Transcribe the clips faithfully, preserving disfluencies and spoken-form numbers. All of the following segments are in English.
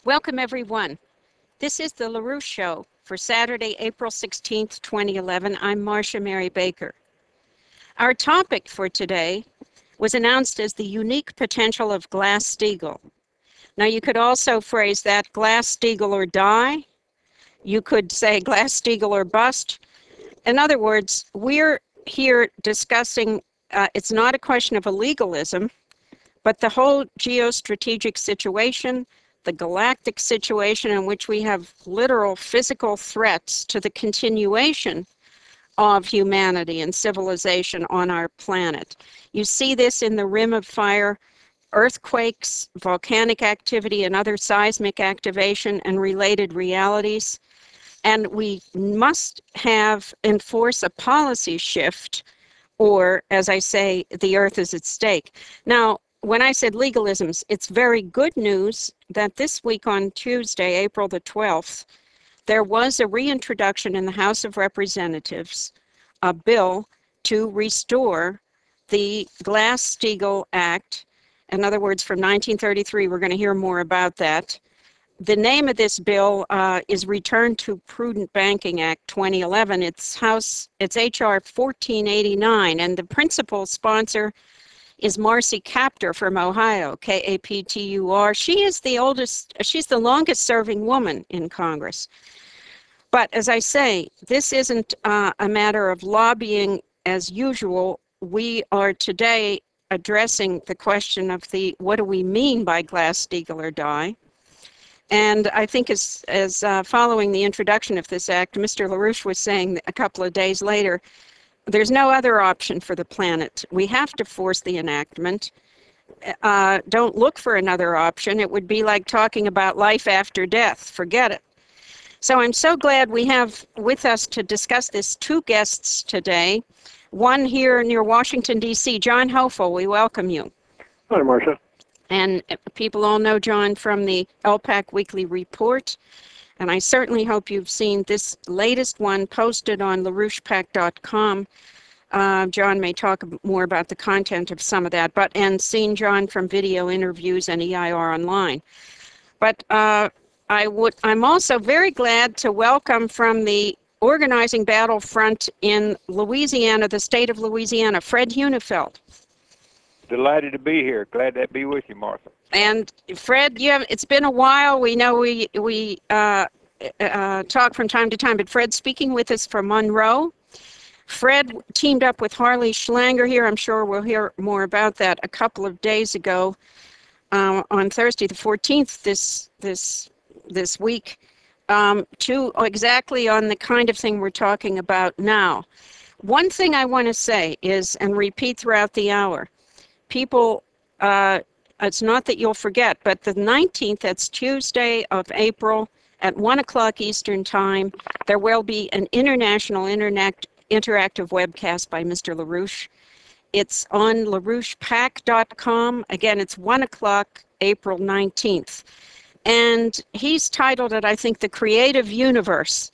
Welcome, everyone. This is the LaRouche Show for Saturday, April sixteenth, twenty eleven. I'm Marcia Mary Baker. Our topic for today was announced as the unique potential of Glass-Steagall. Now, you could also phrase that Glass-Steagall or die. You could say Glass-Steagall or bust. In other words, we're here discussing, uh, it's not a question of a legalism, but the whole geostrategic situation, the galactic situation in which we have literal physical threats to the continuation of humanity and civilization on our planet. You see this in the Rim of Fire, earthquakes, volcanic activity, and other seismic activation and related realities. And we must have, enforce a policy shift, or, as I say, the earth is at stake. Now, when I said legalisms, it's very good news that this week on Tuesday, April the twelfth, there was a reintroduction in the House of Representatives, a bill to restore the Glass-Steagall Act. In other words, from nineteen thirty-three, we're going to hear more about that. The name of this bill uh, is Return to Prudent Banking Act twenty eleven. It's House, it's H R fourteen eighty-nine, and the principal sponsor is Marcy Kaptur from Ohio, K A P T U R. She is the oldest, she's the longest serving woman in Congress. But as I say, this isn't uh, a matter of lobbying as usual. We are today addressing the question of the, what do we mean by Glass-Steagall or die? And I think as, as uh, following the introduction of this act, Mister LaRouche was saying a couple of days later, there's no other option for the planet. We have to force the enactment. Uh, don't look for another option. It would be like talking about life after death. Forget it. So I'm so glad we have with us to discuss this two guests today. One here near Washington, D C, John Hofel. We welcome you. Hi, Marcia. And people all know John from the L PAC Weekly Report. And I certainly hope you've seen this latest one posted on LaRouche Pac dot com. Uh, John may talk more about the content of some of that, but and seen John from video interviews and E I R Online. But uh, I would, I'm also very glad to welcome from the organizing battlefront in Louisiana, the state of Louisiana, Fred Hunefeld. Delighted to be here. Glad to be with you, Martha. And Fred, you have, it's been a while. We know we we uh, uh, talk from time to time, but Fred's speaking with us from Monroe. Fred teamed up with Harley Schlanger here. I'm sure we'll hear more about that a couple of days ago uh, on Thursday, the fourteenth, this this this week, um, to exactly on the kind of thing we're talking about now. One thing I want to say is, and repeat throughout the hour, people. Uh, It's not that you'll forget, but the nineteenth, that's Tuesday of April at one o'clock Eastern Time, there will be an international internet interactive webcast by Mister LaRouche. It's on LaRouche Pac dot com. Again, it's one o'clock April nineteenth. And he's titled it, I think, The Creative Universe.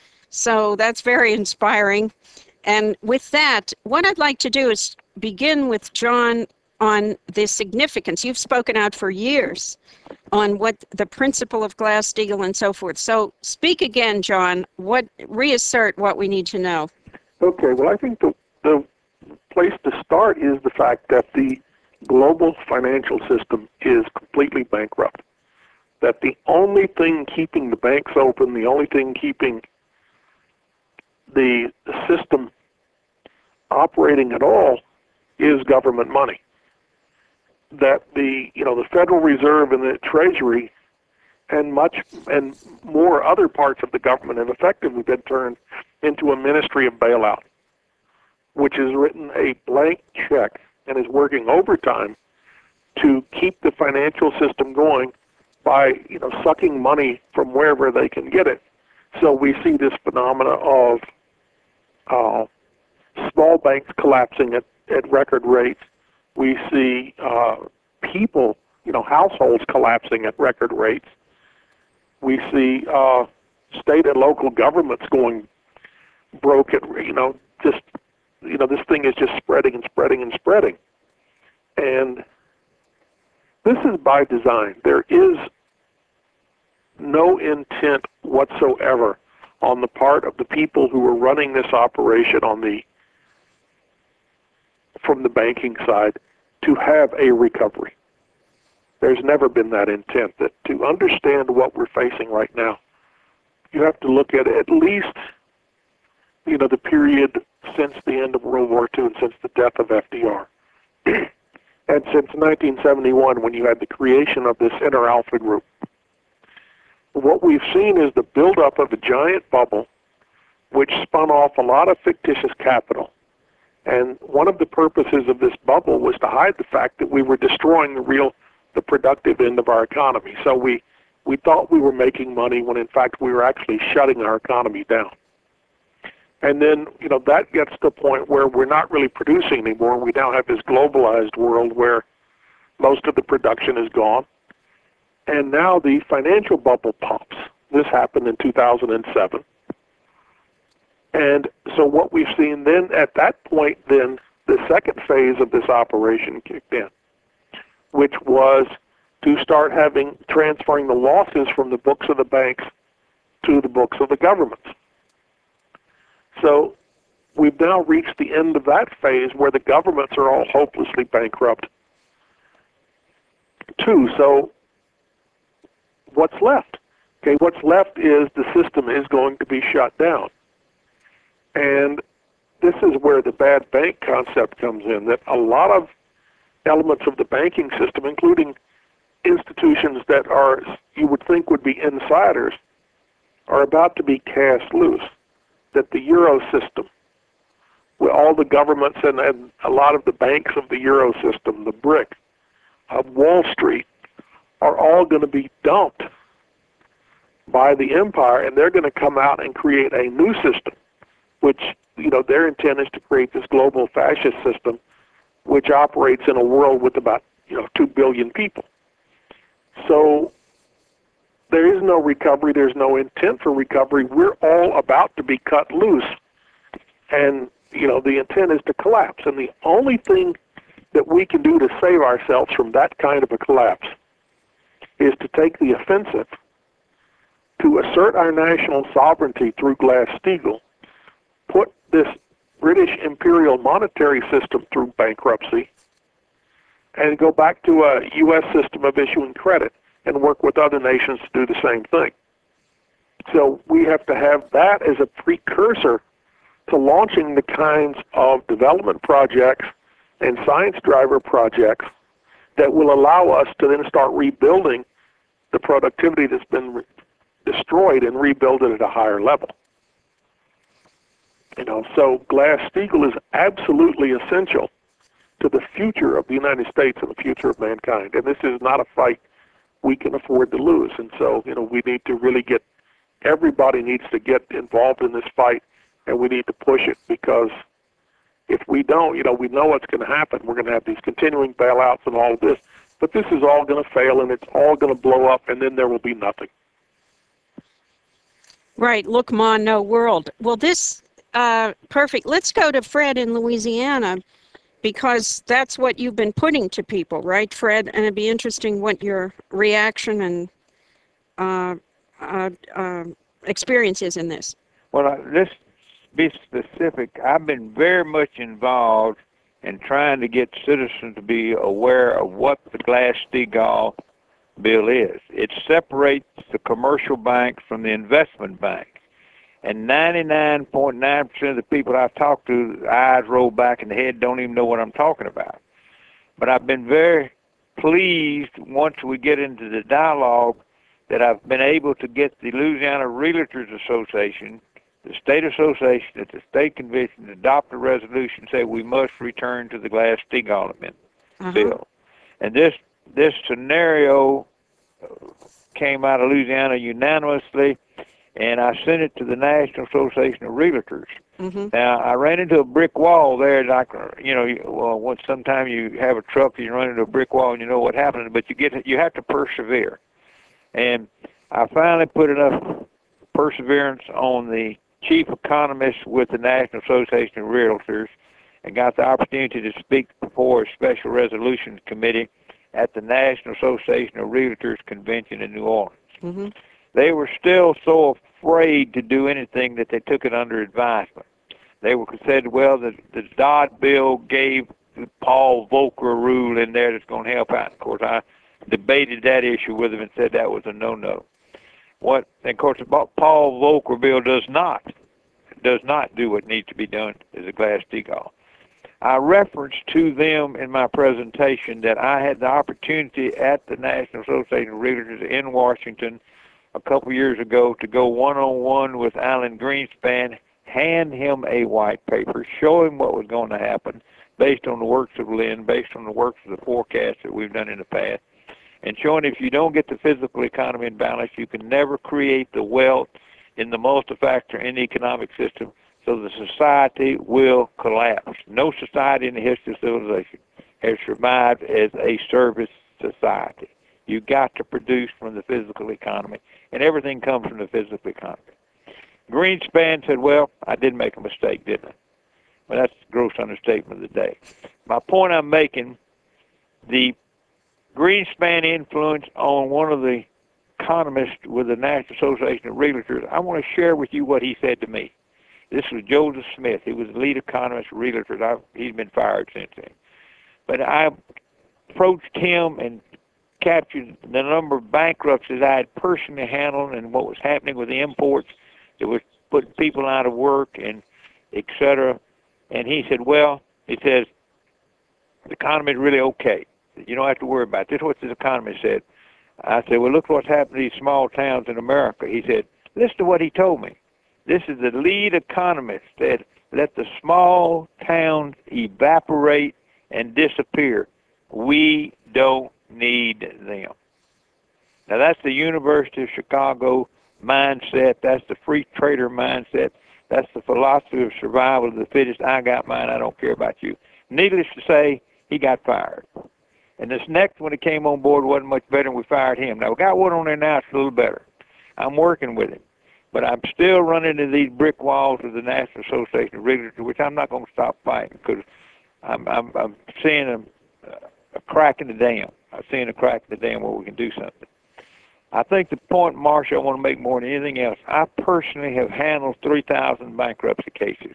So that's very inspiring. And with that, what I'd like to do is begin with John on the significance. You've spoken out for years on what the principle of Glass-Steagall and so forth. So speak again, John. What reassert what we need to know. Okay, well, I think the, the place to start is the fact that the global financial system is completely bankrupt. That the only thing keeping the banks open, the only thing keeping the system operating at all is government money. That the, you know, the Federal Reserve and the Treasury and much and more other parts of the government have effectively been turned into a ministry of bailout, which has written a blank check and is working overtime to keep the financial system going by, you know, sucking money from wherever they can get it. So we see this phenomena of uh, small banks collapsing at, at record rates. We see uh, people, you know, households collapsing at record rates. We see uh, state and local governments going broke at, you know, just, you know, this thing is just spreading and spreading and spreading. And this is by design. There is no intent whatsoever on the part of the people who were running this operation on the from the banking side to have a recovery. There's never been that intent. That to understand what we're facing right now, you have to look at at least, you know, the period since the end of World War Two and since the death of F D R. And since nineteen seventy-one, when you had the creation of this Inter-Alpha Group. What we've seen is the buildup of a giant bubble which spun off a lot of fictitious capital. And one of the purposes of this bubble was to hide the fact that we were destroying the real, the productive end of our economy. So we, we thought we were making money when in fact we were actually shutting our economy down. And then, you know, that gets to the point where we're not really producing anymore. We now have this globalized world where most of the production is gone. And now the financial bubble pops. This happened in two thousand seven. And so what we've seen then, at that point, then the second phase of this operation kicked in, which was to start having, transferring the losses from the books of the banks to the books of the governments. So we've now reached the end of that phase where the governments are all hopelessly bankrupt too. So what's left? Okay, what's left is the system is going to be shut down. And this is where the bad bank concept comes in, that a lot of elements of the banking system, including institutions that are, you would think would be insiders, are about to be cast loose. That the Euro system, with all the governments and, and a lot of the banks of the Euro system, the BRIC, of Wall Street, are all going to be dumped by the empire, and they're going to come out and create a new system, which, you know, their intent is to create this global fascist system, which operates in a world with about, you know, two billion people. So there is no recovery. There's no intent for recovery. We're all about to be cut loose, and, you know, the intent is to collapse. And the only thing that we can do to save ourselves from that kind of a collapse is to take the offensive, to assert our national sovereignty through Glass-Steagall, put this British imperial monetary system through bankruptcy, and go back to a U S system of issuing credit and work with other nations to do the same thing. So we have to have that as a precursor to launching the kinds of development projects and science driver projects that will allow us to then start rebuilding the productivity that's been re- destroyed and rebuild it at a higher level. You know, so Glass-Steagall is absolutely essential to the future of the United States and the future of mankind. And this is not a fight we can afford to lose. And so, you know, we need to really get, everybody needs to get involved in this fight, and we need to push it, because if we don't, you know, we know what's going to happen. We're going to have these continuing bailouts and all of this, but this is all going to fail, and it's all going to blow up, and then there will be nothing. Right. Look, Ma, no world. Well, this, uh, perfect. Let's go to Fred in Louisiana, because that's what you've been putting to people, right, Fred? And it'd be interesting what your reaction and uh, uh, uh, experience is in this. Well, uh, let's be specific. I've been very much involved in trying to get citizens to be aware of what the Glass-Steagall bill is. It separates the commercial bank from the investment bank. And ninety-nine point nine percent of the people I've talked to, the eyes roll back in the head, don't even know what I'm talking about. But I've been very pleased once we get into the dialogue that I've been able to get the Louisiana Realtors Association, the state association, at the state convention to adopt a resolution and say we must return to the Glass-Steagall Amendment uh-huh. bill. And this this scenario came out of Louisiana unanimously, and I sent it to the National Association of Realtors. Mm-hmm. Now, I ran into a brick wall there, like, you know, well, once sometime you have a truck and you run into a brick wall and you know what happened, but you get you have to persevere. And I finally put enough perseverance on the chief economist with the National Association of Realtors and got the opportunity to speak before a special resolutions committee at the National Association of Realtors convention in New Orleans. Mm-hmm. they were still so afraid to do anything that they took it under advisement. They were said, well, the, the Dodd bill gave the Paul Volcker rule in there that's going to help out. Of course, I debated that issue with them and said that was a no-no. What, and of course, the Paul Volcker bill does not, does not do what needs to be done as a Glass-Steagall. I referenced to them in my presentation that I had the opportunity at the National Association of Realtors in Washington a couple years ago to go one-on-one with Alan Greenspan, hand him a white paper, show him what was going to happen based on the works of Lynn, based on the works of the forecast that we've done in the past, and showing if you don't get the physical economy in balance, you can never create the wealth in the multi-factor in the economic system, so the society will collapse. No society in the history of civilization has survived as a service society. You've got to produce from the physical economy, and everything comes from the physical economy. Greenspan said, well, I did make a mistake, didn't I? Well, that's the gross understatement of the day. My point I'm making, the Greenspan influence on one of the economists with the National Association of Realtors, I want to share with you what he said to me. This was Joseph Smith. He was the lead economist of Realtors. I, he's been fired since then. But I approached him and captured the number of bankruptcies I had personally handled and what was happening with the imports that was putting people out of work and et cetera. And he said, well, he says, the economy is really okay. You don't have to worry about it. This is what this economist said. I said, well, look what's happened to these small towns in America. He said, listen to what he told me. This is the lead economist that let the small towns evaporate and disappear. We don't need them. Now, that's the University of Chicago mindset. That's the free trader mindset. That's the philosophy of survival of the fittest. I got mine. I don't care about you. Needless to say, he got fired. And this next one that came on board wasn't much better, and we fired him. Now, we got one on there now that's a little better. I'm working with him. But I'm still running into these brick walls of the National Association of Realtors, which I'm not going to stop fighting because I'm, I'm, I'm seeing a, a crack in the dam. I'm seeing a crack in the dam where we can do something. I think the point, Marcia, I want to make more than anything else, I personally have handled three thousand bankruptcy cases.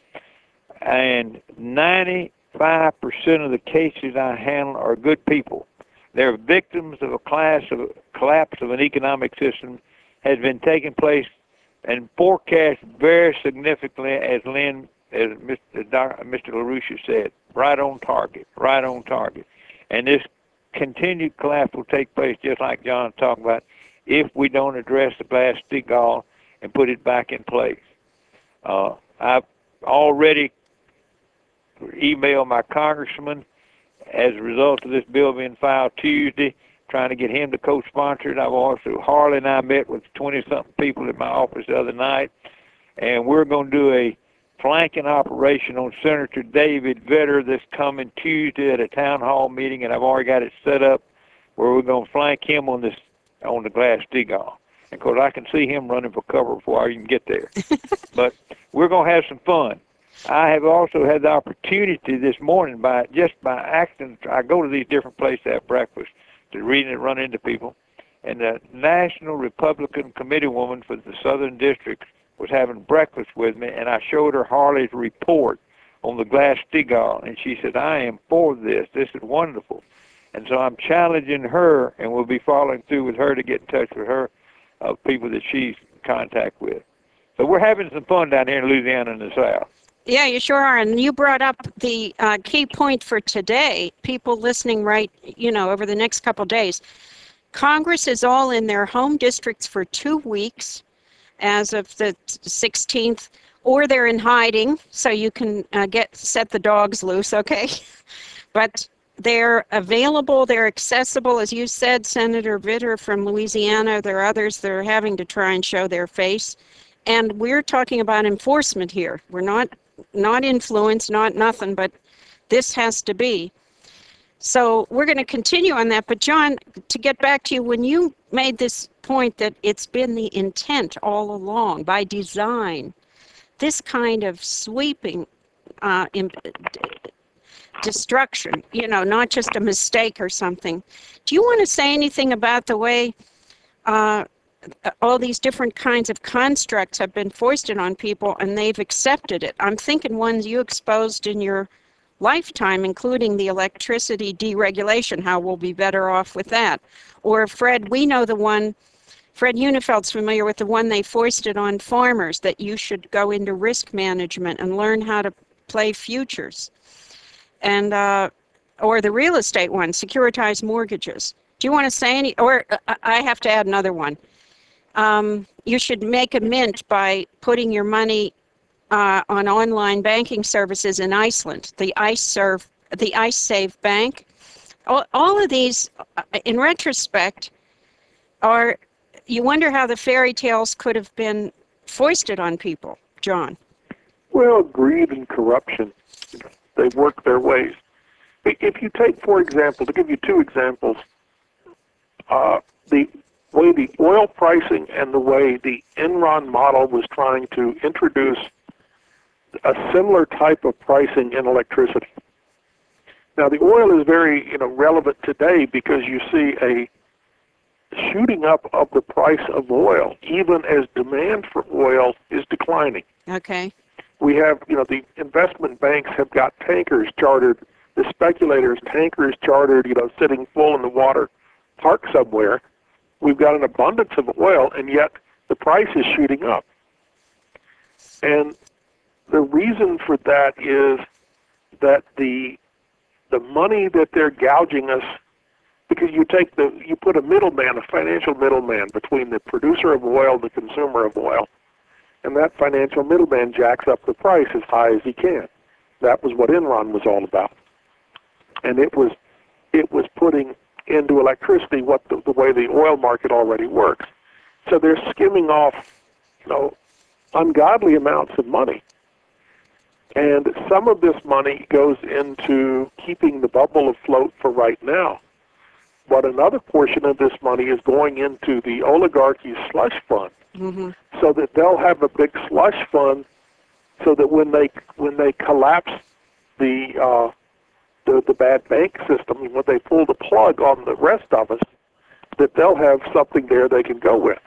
And ninety-five percent of the cases I handle are good people. They're victims of a class of collapse of an economic system has been taking place and forecast very significantly, as Lynn, as Mister Mister LaRouche said, right on target, right on target. And this continued collapse will take place, just like John talked about, if we don't address the Glass-Steagall and put it back in place. Uh, I've already emailed my congressman as a result of this bill being filed Tuesday, trying to get him to co-sponsor it. I've also, Harley and I met with twenty-something people in my office the other night, and we're going to do a flanking operation on Senator David Vitter this coming Tuesday at a town hall meeting, and I've already got it set up where we're going to flank him on this on the Glass-Steagall. And of course, I can see him running for cover before I even get there. But we're going to have some fun. I have also had the opportunity this morning, by just by accident, I go to these different places to have breakfast, to read and run into people, and the National Republican Committee woman for the Southern District was having breakfast with me, and I showed her Harley's report on the Glass-Steagall, and she said, I am for this. This is wonderful. And so I'm challenging her, and we'll be following through with her to get in touch with her uh, people that she's in contact with. So we're having some fun down here in Louisiana in the South. Yeah, you sure are. And you brought up the uh, key point for today, people listening right, you know, over the next couple of days. Congress is all in their home districts for two weeks as of the sixteenth, or they're in hiding, so you can uh, get set the dogs loose, okay? But they're available, they're accessible. As you said, Senator Vitter from Louisiana, there are others that are having to try and show their face. And we're talking about enforcement here. We're not not influence, not nothing, but this has to be. So we're going to continue on that. But John, to get back to you, when you made this point that it's been the intent all along, by design, this kind of sweeping uh, destruction, you know, not just a mistake or something. Do you want to say anything about the way uh, all these different kinds of constructs have been foisted on people, and they've accepted it. I'm thinking ones you exposed in your lifetime, including the electricity deregulation, how we'll be better off with that. Or Fred, we know the one, Fred Unifeld's familiar with the one they foisted on farmers, that you should go into risk management and learn how to play futures. And uh, or the real estate one, securitized mortgages. Do you want to say any, or uh, I have to add another one. Um, you should make a mint by putting your money uh, on online banking services in Iceland, the IceServe, the IceSave Bank. All, all of these, uh, in retrospect, are, you wonder how the fairy tales could have been foisted on people, John. Well, greed and corruption, they work their ways. If you take, for example, to give you two examples, uh, the way the oil pricing and the way the Enron model was trying to introduce a similar type of pricing in electricity. Now, the oil is very, you know, relevant today because you see a shooting up of the price of oil, even as demand for oil is declining. Okay. We have, you know, the investment banks have got tankers chartered, the speculators, tankers chartered, you know, sitting full in the water, parked somewhere. We've got an abundance of oil, and yet the price is shooting up. And the reason for that is that the the money that they're gouging us, because you take the you put a middleman, a financial middleman between the producer of oil and the consumer of oil, and that financial middleman jacks up the price as high as he can. That was what Enron was all about, and it was it was putting into electricity what the, the way the oil market already works. So they're skimming off, you know, ungodly amounts of money. And some of this money goes into keeping the bubble afloat for right now. But another portion of this money is going into the oligarchy's slush fund, mm-hmm. so that they'll have a big slush fund, so that when they when they collapse the uh, the, the bad bank system, when they pull the plug on the rest of us, that they'll have something there they can go with.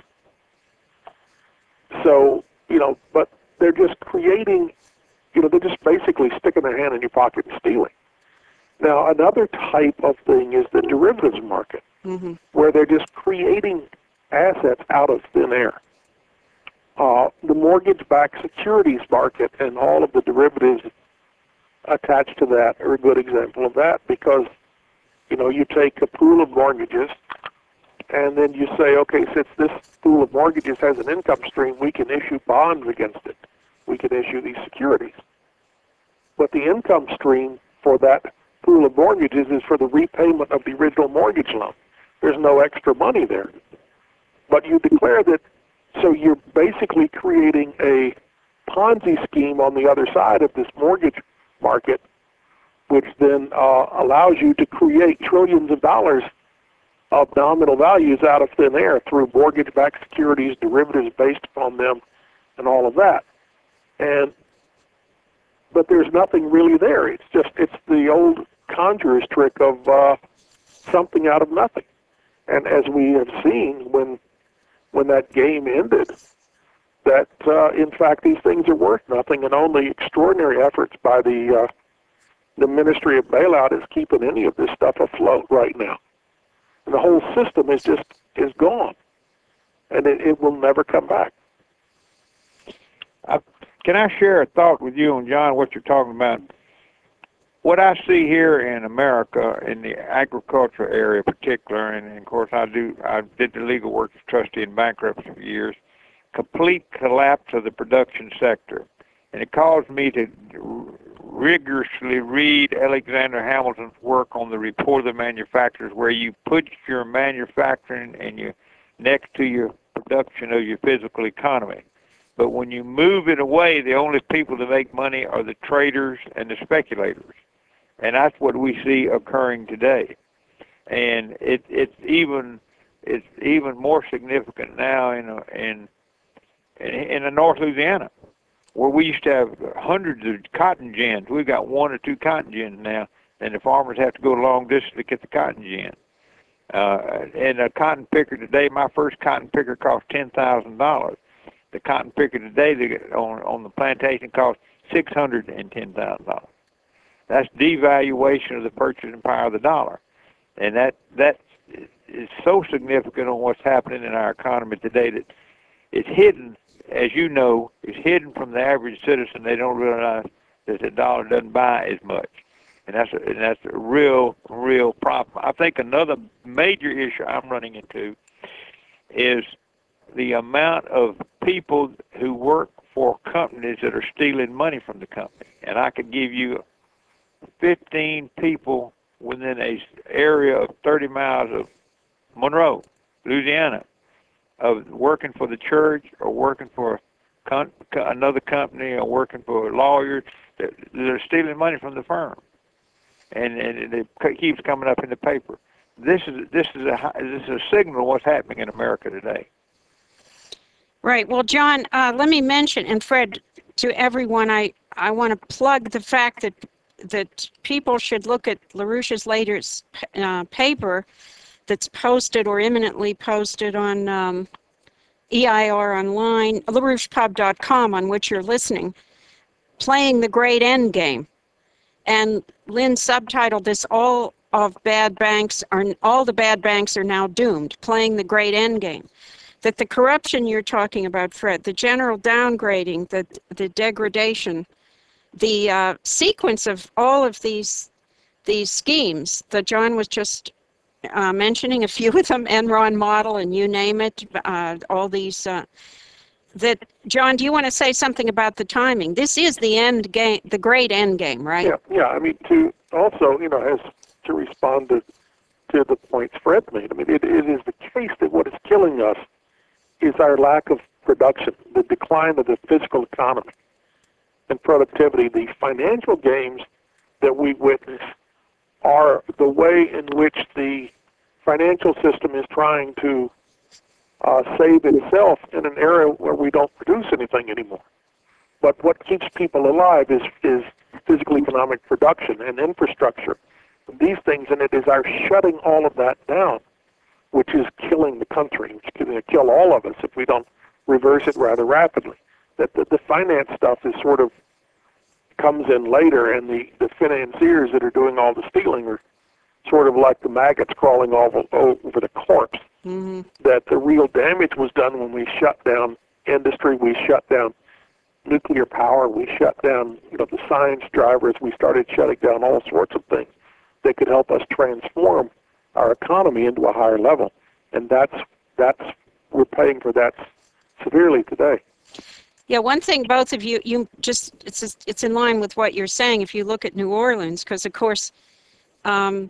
So, you know, but they're just creating, you know, they're just basically sticking their hand in your pocket and stealing. Now, another type of thing is the derivatives market, mm-hmm. where they're just creating assets out of thin air. Uh, the mortgage-backed securities market and all of the derivatives attached to that are a good example of that, because, you know, you take a pool of mortgages and then you say, okay, since this pool of mortgages has an income stream, we can issue bonds against it. We can issue these securities. But the income stream for that pool of mortgages is for the repayment of the original mortgage loan. There's no extra money there. But you declare that, so you're basically creating a Ponzi scheme on the other side of this mortgage market, which then uh, allows you to create trillions of dollars of nominal values out of thin air through mortgage-backed securities, derivatives based upon them, and all of that. And but there's nothing really there. It's just it's the old conjurer's trick of uh, something out of nothing. And as we have seen, when when that game ended, that uh, in fact these things are worth nothing, and only extraordinary efforts by the uh, the Ministry of Bailout is keeping any of this stuff afloat right now. And the whole system is just is gone, and it, it will never come back. I, can I share a thought with you and John, what you're talking about? What I see here in America, in the agriculture area in particular, and, and of course I do, I did the legal work as trustee in bankruptcy for years, complete collapse of the production sector. And it caused me to rigorously read Alexander Hamilton's work on the report of the manufacturers, where you put your manufacturing and you next to your production of your physical economy. But when you move it away, the only people that make money are the traders and the speculators. And that's what we see occurring today. And it, it's even it's even more significant now in a, in in the North Louisiana, where we used to have hundreds of cotton gins. We've got one or two cotton gins now, and the farmers have to go a long distance to get the cotton gin. Uh, and a cotton picker today, my first cotton picker cost ten thousand dollars. The cotton picker today on on the plantation costs six hundred and ten thousand dollars. That's devaluation of the purchasing power of the dollar, and that that is so significant on what's happening in our economy today that it's hidden, as you know, it's hidden from the average citizen. They don't realize that the dollar doesn't buy as much. And that's a, and that's a real, real problem. I think another major issue I'm running into is the amount of people who work for companies that are stealing money from the company. And I could give you fifteen people within a area of thirty miles of Monroe, Louisiana, of working for the church or working for con- another company or working for lawyers that, that are stealing money from the firm. And, and it keeps coming up in the paper. This is this is a this is a signal of what's happening in America today. Right. Well, John, uh, let me mention, and Fred, to everyone, I, I want to plug the fact that that people should look at LaRouche's latest uh, paper that's posted or imminently posted on um, E I R Online, LaRouche Pub dot com, on which you're listening, Playing the Great End Game. And Lynn subtitled this, all of bad banks are, all the bad banks are now doomed, playing the great end game. That the corruption you're talking about, Fred, the general downgrading, the, the degradation, the uh, sequence of all of these, these schemes that John was just uh, mentioning, a few of them, Enron model and you name it, uh, all these, uh, that, John, do you want to say something about the timing? This is the end game, the great end game, right? Yeah, yeah. I mean, to also, you know, as to respond to, to the points Fred made, I mean, it, it is the case that what is killing us is our lack of production, the decline of the physical economy and productivity. The financial gains that we witness are the way in which the financial system is trying to Uh, save itself in an area where we don't produce anything anymore. But what keeps people alive is, is physical economic production and infrastructure. These things, and it is our shutting all of that down, which is killing the country, which is going to kill all of us if we don't reverse it rather rapidly. That the, the finance stuff is sort of comes in later, and the, the financiers that are doing all the stealing are sort of like the maggots crawling all over the corpse. Mm-hmm. That the real damage was done when we shut down industry, we shut down nuclear power, we shut down, you know, the science drivers, we started shutting down all sorts of things that could help us transform our economy into a higher level. And that's, that's we're paying for that severely today. Yeah, one thing both of you, you just, it's just, it's in line with what you're saying. If you look at New Orleans, because of course, um,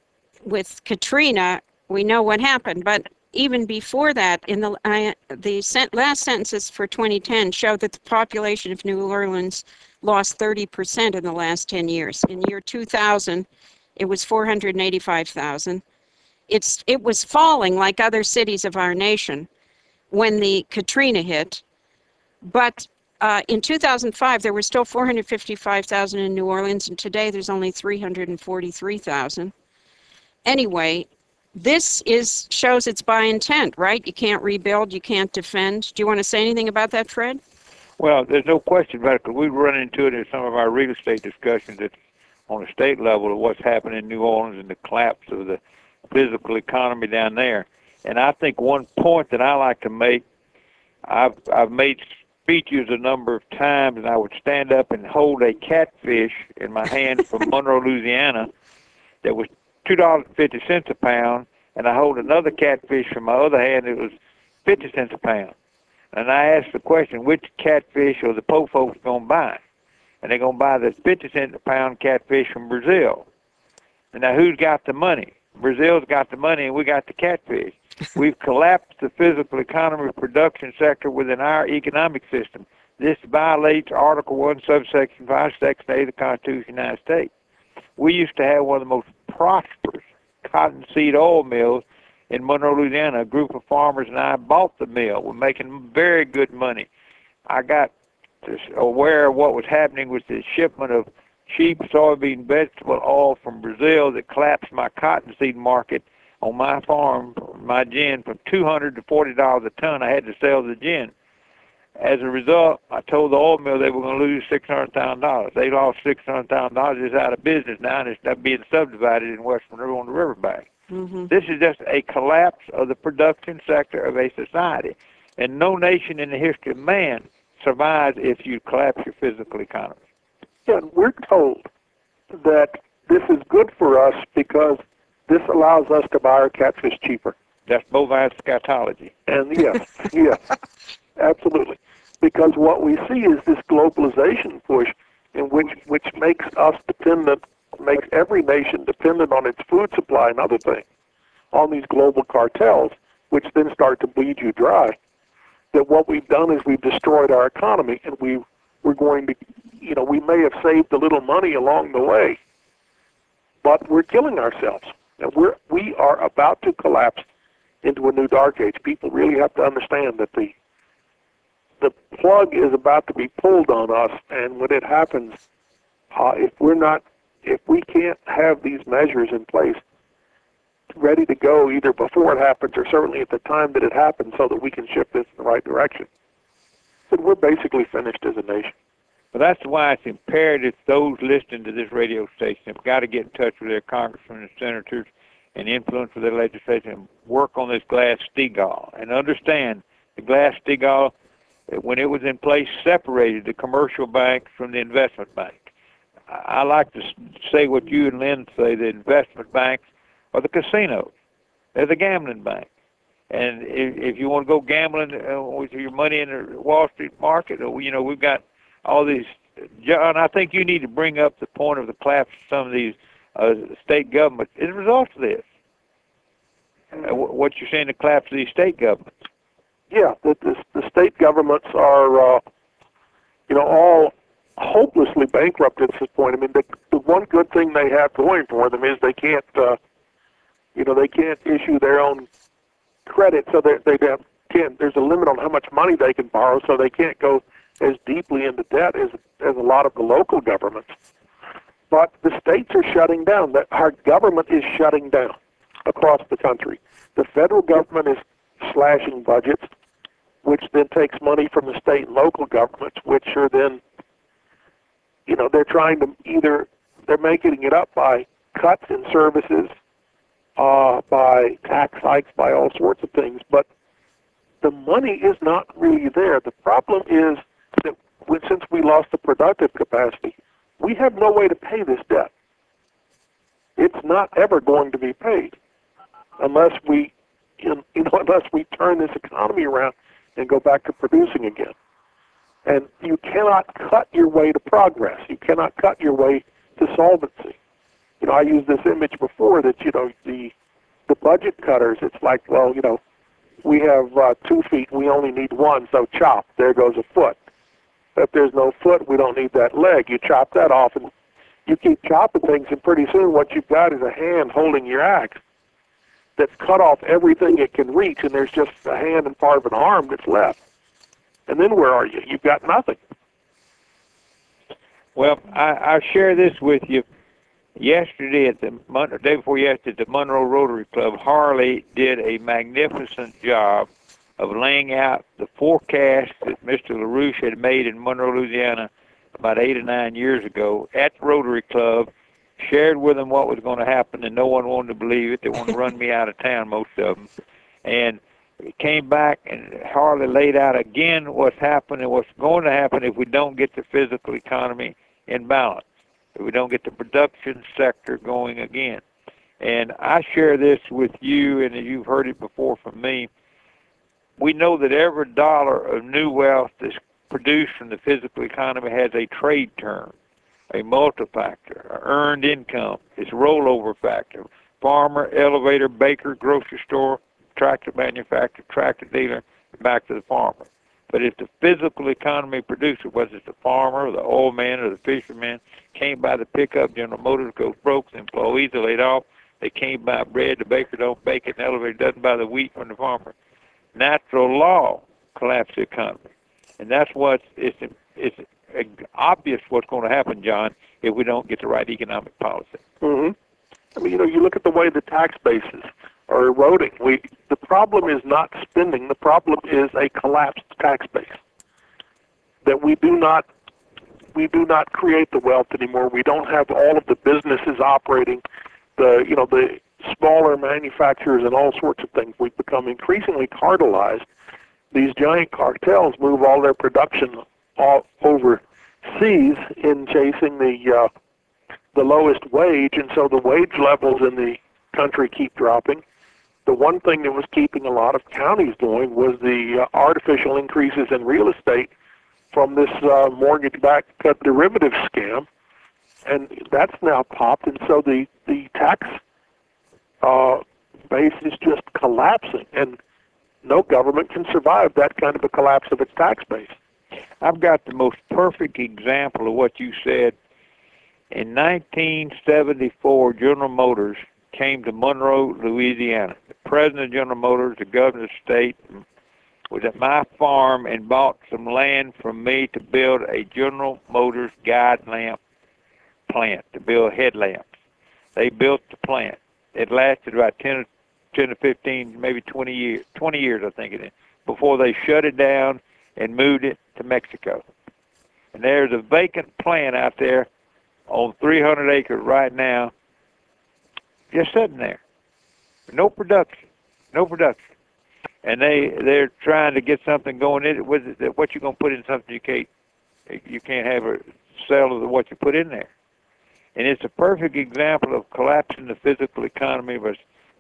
with Katrina, we know what happened, but even before that, in the uh, the sent, last census for twenty ten showed that the population of New Orleans lost thirty percent in the last ten years. In year two thousand, it was four hundred eighty-five thousand. It's it was falling like other cities of our nation when the Katrina hit, but uh, in two thousand five there were still four hundred fifty-five thousand in New Orleans, and today there's only three hundred forty-three thousand. Anyway, this is shows it's by intent, right? You can't rebuild, you can't defend. Do you want to say anything about that, Fred? Well, there's no question about it, because we run into it in some of our real estate discussions that's on a state level of what's happening in New Orleans and the collapse of the physical economy down there. And I think one point that I like to make, I've, I've made speeches a number of times, and I would stand up and hold a catfish in my hand from Monroe, Louisiana, that was two dollars and fifty cents a pound, and I hold another catfish from my other hand, it was fifty cents a pound. And I asked the question, which catfish are the po folks going to buy? And they're going to buy the fifty cent a pound catfish from Brazil. And now who's got the money? Brazil's got the money, and we got the catfish. We've collapsed the physical economy production sector within our economic system. This violates Article one, subsection five, Section eight of the Constitution of the United States. We used to have one of the most prosperous cottonseed oil mills in Monroe, Louisiana. A group of farmers and I bought the mill. We're making very good money. I got aware of what was happening with the shipment of cheap soybean vegetable oil from Brazil that collapsed my cottonseed market on my farm, my gin, from two hundred to forty dollars a ton. I had to sell the gin. As a result, I told the oil mill they were going to lose six hundred thousand dollars. They lost six hundred thousand dollars. It's out of business now, and it's not being subdivided in West Monroe on the riverbank. Mm-hmm. This is just a collapse of the production sector of a society. And no nation in the history of man survives if you collapse your physical economy. Yeah, and we're told that this is good for us because this allows us to buy our catfish cheaper. That's bovine scatology. And yes, yes, absolutely. Because what we see is this globalization push in which, which makes us dependent, makes every nation dependent on its food supply and other things, on these global cartels, which then start to bleed you dry. That what we've done is we've destroyed our economy, and we we're going to, you know, we may have saved a little money along the way, but we're killing ourselves. And we're, we are about to collapse into a new dark age. People really have to understand that the the plug is about to be pulled on us, and when it happens, uh, if we're not, if we can't have these measures in place ready to go either before it happens or certainly at the time that it happens so that we can shift this in the right direction, then we're basically finished as a nation. But that's why it's imperative those listening to this radio station have got to get in touch with their congressmen and senators and influence with their legislation and work on this Glass-Steagall and understand the Glass-Steagall, when it was in place, separated the commercial bank from the investment bank. I like to say what you and Lynn say, the investment banks are the casinos. They're the gambling bank. And if, if you want to go gambling uh, with your money in the Wall Street market, you know, we've got all these. John, I think you need to bring up the point of the collapse of some of these uh, state governments as a result of this. Uh, what you're saying, the collapse of these state governments. Yeah, the, the, the state governments are, uh, you know, all hopelessly bankrupt at this point. I mean, the, the one good thing they have going for them is they can't, uh, you know, they can't issue their own credit, so they they can't. There's a limit on how much money they can borrow, so they can't go as deeply into debt as as a lot of the local governments. But the states are shutting down. That our government is shutting down across the country. The federal government is slashing budgets, which then takes money from the state and local governments, which are then, you know, they're trying to either, they're making it up by cuts in services, uh, by tax hikes, by all sorts of things, but the money is not really there. The problem is that when, since we lost the productive capacity, we have no way to pay this debt. It's not ever going to be paid unless we, you know, unless we turn this economy around and go back to producing again. And you cannot cut your way to progress. You cannot cut your way to solvency. You know, I used this image before that, you know, the the budget cutters, it's like, well, you know, we have uh, two feet, we only need one, so chop, there goes a foot. If there's no foot, we don't need that leg. You chop that off, and you keep chopping things, and pretty soon what you've got is a hand holding your axe that's cut off everything it can reach, and there's just a hand and part of an arm that's left. And then where are you? You've got nothing. Well, I, I'll share this with you. Yesterday, at the Mon- day before yesterday, at the Monroe Rotary Club, Harley did a magnificent job of laying out the forecast that Mister LaRouche had made in Monroe, Louisiana, about eight or nine years ago at the Rotary Club, shared with them what was going to happen, and no one wanted to believe it. They wanted to run me out of town, most of them. And came back, and Harley laid out again what's happening, what's going to happen if we don't get the physical economy in balance, if we don't get the production sector going again. And I share this with you, and you've heard it before from me. We know that every dollar of new wealth that's produced from the physical economy has a trade term, a multifactor, a earned income, it's a rollover factor. Farmer, elevator, baker, grocery store, tractor manufacturer, tractor dealer, back to the farmer. But if the physical economy producer, whether it's the farmer or the oil man or the fisherman, came by the pickup, General Motors goes broke, the employees are laid off, they can't buy bread, the baker don't bake it, the elevator doesn't buy the wheat from the farmer. Natural law collapses the economy. And that's what it's, it's obvious what's going to happen, John, if we don't get the right economic policy. Mm-hmm. I mean, you know, you look at the way the tax bases are eroding. We, the problem is not spending. The problem is a collapsed tax base. That we do not, we do not create the wealth anymore. We don't have all of the businesses operating, the you know the smaller manufacturers and all sorts of things. We've become increasingly cartelized. These giant cartels move all their production all overseas in chasing the uh, the lowest wage, and so the wage levels in the country keep dropping. The one thing that was keeping a lot of counties going was the uh, artificial increases in real estate from this uh, mortgage-backed uh, derivative scam, and that's now popped, and so the, the tax uh, base is just collapsing, and no government can survive that kind of a collapse of its tax base. I've got the most perfect example of what you said. In nineteen seventy-four, General Motors came to Monroe, Louisiana. The president of General Motors, the governor of the state, was at my farm and bought some land from me to build a General Motors guide lamp plant, to build headlamps. They built the plant. It lasted about ten, ten to fifteen, maybe twenty years, twenty years I think it is, before they shut it down and moved it to Mexico. And there's a vacant plant out there on three hundred acres right now, just sitting there. No production, no production. And they, they're trying to get something going in it. With it, what you going to put in something you can't, you can't have a sell of what you put in there. And it's a perfect example of collapsing the physical economy by,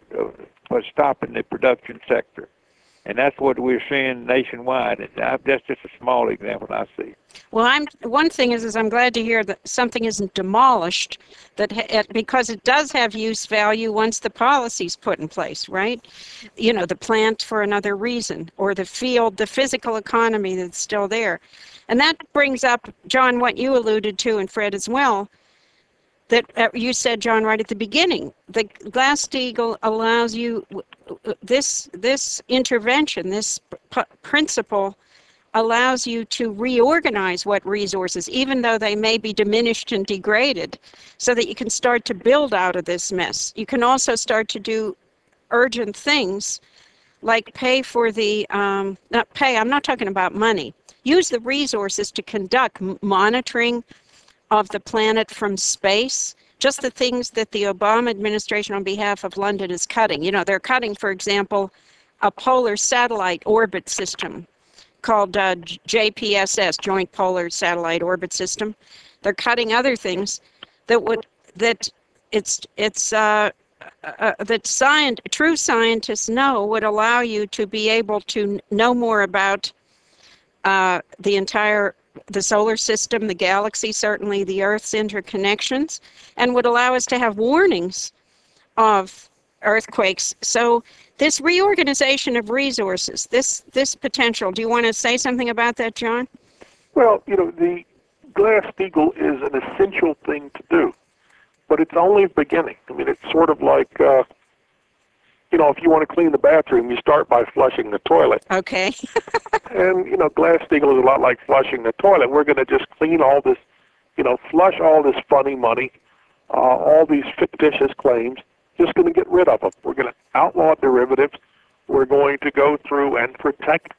by stopping the production sector. And that's what we're seeing nationwide. And that's just a small example I see. Well, I'm one thing is, is I'm glad to hear that something isn't demolished, that it, because it does have use value once the policy's put in place, right? You know, the plant for another reason, or the field, the physical economy that's still there. And that brings up, John, what you alluded to, and Fred as well, that uh, you said, John, right at the beginning. The Glass-Steagall allows you, this, this intervention, this p- principle allows you to reorganize what resources, even though they may be diminished and degraded, so that you can start to build out of this mess. You can also start to do urgent things like pay for the, um, not pay, I'm not talking about money. Use the resources to conduct monitoring of the planet from space, just the things that the Obama administration on behalf of London is cutting. You know, they're cutting, for example, a polar satellite orbit system called uh, J P S S, Joint Polar Satellite Orbit System. They're cutting other things that would, that it's, it's, uh, uh, that science, true scientists know would allow you to be able to know more about uh, the entire the solar system, the galaxy, certainly the Earth's interconnections, and would allow us to have warnings of earthquakes. So this reorganization of resources, this this potential, do you want to say something about that, John? Well, you know, the Glass-Steagall is an essential thing to do, but it's only the beginning. I mean, it's sort of like, uh, you know, if you want to clean the bathroom, you start by flushing the toilet. Okay. And, you know, Glass-Steagall is a lot like flushing the toilet. We're going to just clean all this, you know, flush all this funny money, uh, all these fictitious claims, just going to get rid of them. We're going to outlaw derivatives. We're going to go through and protect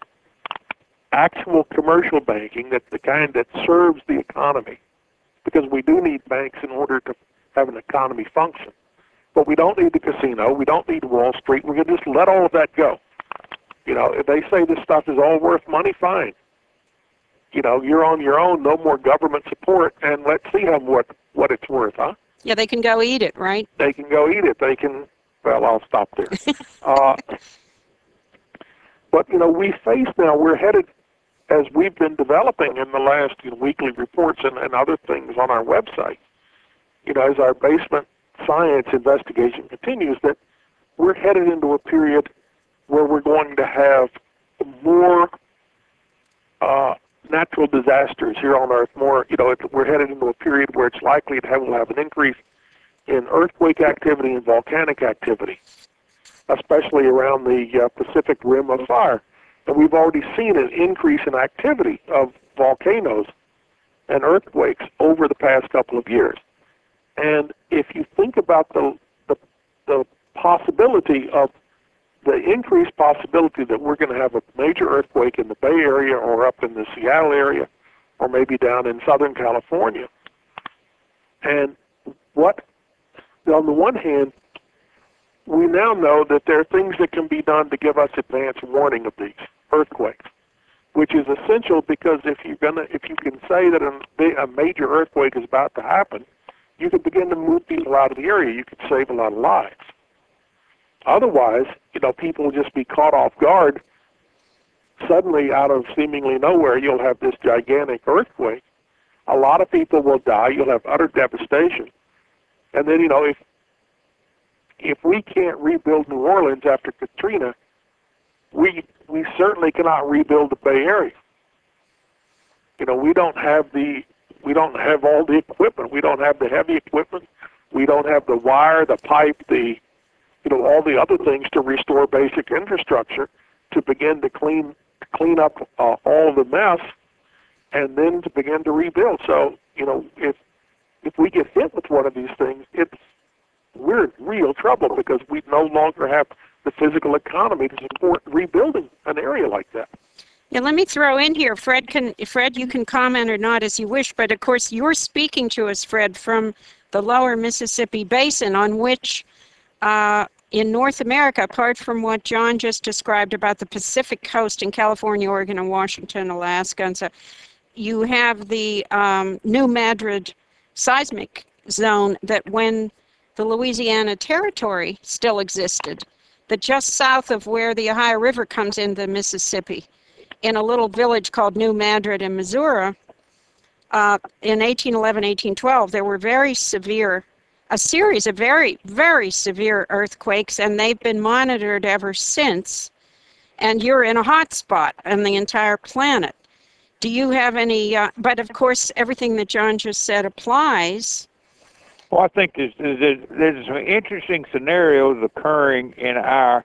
actual commercial banking, that's the kind that serves the economy, because we do need banks in order to have an economy function. But we don't need the casino. We don't need Wall Street. We're going to just let all of that go. You know, if they say this stuff is all worth money, fine. You know, you're on your own, no more government support, and let's see how what, what it's worth, huh? Yeah, they can go eat it, right? They can go eat it. They can, well, I'll stop there. uh, but, you know, we face now, we're headed, as we've been developing in the last you know, weekly reports and, and other things on our website, you know, as our basement science investigation continues, that we're headed into a period where we're going to have more uh, natural disasters here on Earth. More, you know, it, we're headed into a period where it's likely to have, we'll have an increase in earthquake activity and volcanic activity, especially around the uh, Pacific Rim of Fire. And we've already seen an increase in activity of volcanoes and earthquakes over the past couple of years. And if you think about the, the, the possibility of the increased possibility that we're going to have a major earthquake in the Bay Area or up in the Seattle area or maybe down in Southern California. And what, on the one hand, we now know that there are things that can be done to give us advance warning of these earthquakes, which is essential because if you're gonna, if you can say that a, a major earthquake is about to happen, you can begin to move people out of the area. You could save a lot of lives. Otherwise, you know, people will just be caught off guard. Suddenly, out of seemingly nowhere, you'll have this gigantic earthquake. A lot of people will die. You'll have utter devastation. And then, you know, if if we can't rebuild New Orleans after Katrina, we we certainly cannot rebuild the Bay Area. You know, we don't have the we don't have all the equipment. We don't have the heavy equipment. We don't have the wire, the pipe, the you know, all the other things to restore basic infrastructure to begin to clean clean up uh, all the mess, and then to begin to rebuild. So, you know, if if we get hit with one of these things, it's we're in real trouble because we no longer have the physical economy to support rebuilding an area like that. Yeah, let me throw in here, Fred. Can Fred, you can comment or not as you wish, but of course you're speaking to us, Fred, from the lower Mississippi Basin, on which uh, in North America, apart from what John just described about the Pacific coast in California, Oregon, and Washington, Alaska, and so you have the um, New Madrid seismic zone that when the Louisiana Territory still existed, that just south of where the Ohio River comes into Mississippi, in a little village called New Madrid in Missouri, uh, in eighteen eleven, eighteen twelve, there were very severe, a series of very, very severe earthquakes, and they've been monitored ever since. And you're in a hot spot on the entire planet. Do you have any, uh, but of course, everything that John just said applies. Well, I think there's, there's, there's some interesting scenarios occurring in our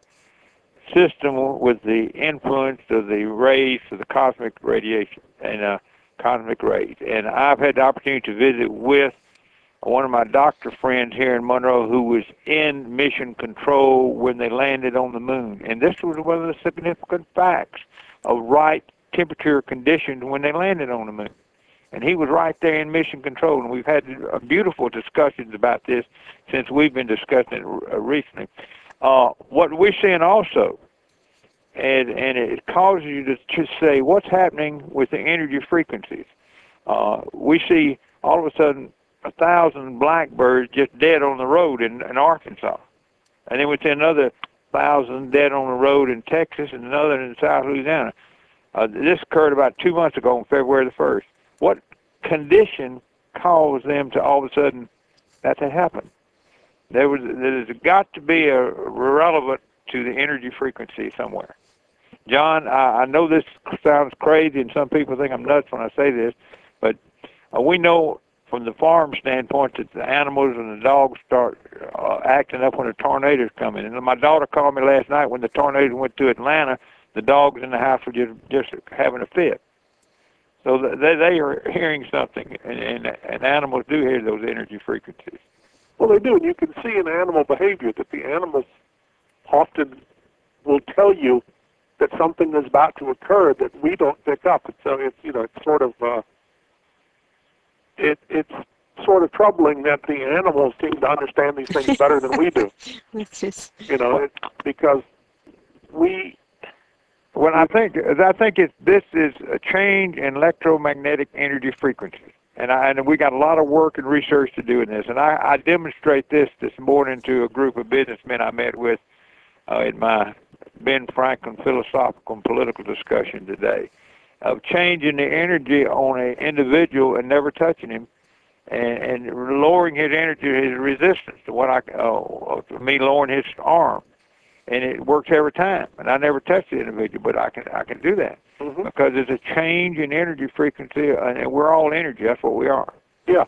system with the influence of the rays of the cosmic radiation and uh, cosmic rays. And I've had the opportunity to visit with one of my doctor friends here in Monroe who was in mission control when they landed on the moon. And this was one of the significant facts of right temperature conditions when they landed on the moon. And he was right there in mission control, and we've had uh, beautiful discussions about this since we've been discussing it uh, recently. Uh, what we're seeing also, and, and it causes you to, to say, what's happening with the energy frequencies? Uh, we see all of a sudden a thousand blackbirds just dead on the road in, in Arkansas. And then we see another thousand dead on the road in Texas and another in South Louisiana. Uh, this occurred about two months ago on February the first. What condition caused them to all of a sudden that to happen? There was, there's got to be a relevant to the energy frequency somewhere. John, I, I know this sounds crazy, and some people think I'm nuts when I say this, but uh, we know from the farm standpoint that the animals and the dogs start uh, acting up when the tornadoes come in. And my daughter called me last night when the tornado went to Atlanta. The dogs in the house were just, just having a fit. So they, they are hearing something, and, and, and animals do hear those energy frequencies. Well, they do, and you can see in animal behavior that the animals often will tell you that something is about to occur that we don't pick up. And so it's, you know, it's sort of, uh, it, it's sort of troubling that the animals seem to understand these things better than we do. You know, it, because we... Well, I think I think it's, this is a change in electromagnetic energy frequency, and I, and we got a lot of work and research to do in this. And I, I demonstrate this this morning to a group of businessmen I met with uh, in my Ben Franklin philosophical and political discussion today, of changing the energy on an individual and never touching him, and, and lowering his energy, his resistance to what I uh, to me lowering his arm. And it works every time. And I never touch the individual, but I can I can do that mm-hmm. because there's a change in energy frequency, and we're all energy. That's what we are. Yeah.